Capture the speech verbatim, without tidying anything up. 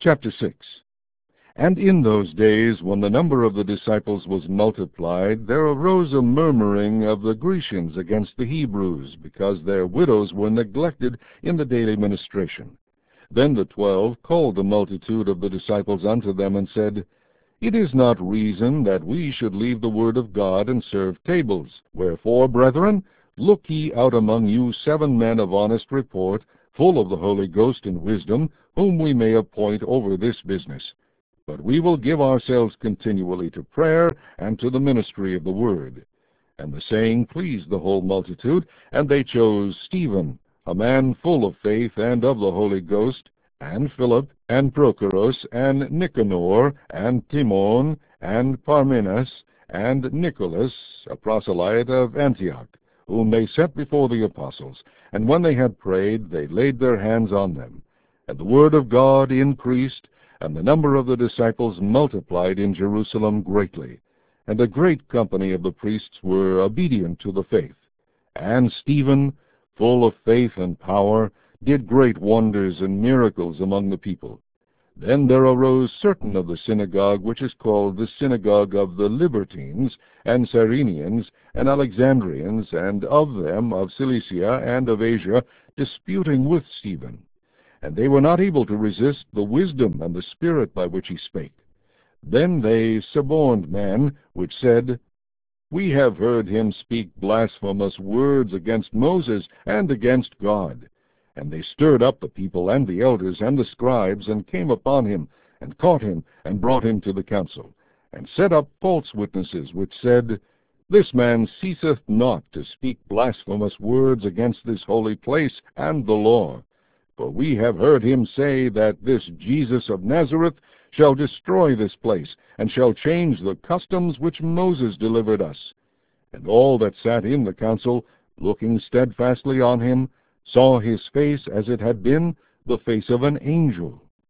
Chapter six. And in those days, when the number of the disciples was multiplied, there arose a murmuring of the Grecians against the Hebrews, because their widows were neglected in the daily ministration. Then the twelve called the multitude of the disciples unto them, and said, It is not reason that we should leave the word of God, and serve tables. Wherefore, brethren, look ye out among you seven men of honest report, full of the Holy Ghost and wisdom, whom we may appoint over this business. But we will give ourselves continually to prayer, and to the ministry of the word. And the saying pleased the whole multitude, and they chose Stephen, a man full of faith and of the Holy Ghost, and Philip, and Prochorus, and Nicanor, and Timon, and Parmenas, and Nicholas, a proselyte of Antioch, whom they set before the apostles. And when they had prayed, they laid their hands on them. And the word of God increased, and the number of the disciples multiplied in Jerusalem greatly. And a great company of the priests were obedient to the faith. And Stephen, full of faith and power, did great wonders and miracles among the people. Then there arose certain of the synagogue, which is called the synagogue of the Libertines, and Cyrenians, and Alexandrians, and of them of Cilicia and of Asia, disputing with Stephen. And they were not able to resist the wisdom and the spirit by which he spake. Then they suborned men, which said, We have heard him speak blasphemous words against Moses and against God. And they stirred up the people and the elders and the scribes, and came upon him, and caught him, and brought him to the council, and set up false witnesses, which said, This man ceaseth not to speak blasphemous words against this holy place and the law. For we have heard him say that this Jesus of Nazareth shall destroy this place, and shall change the customs which Moses delivered us. And all that sat in the council, looking steadfastly on him, saw his face as it had been the face of an angel.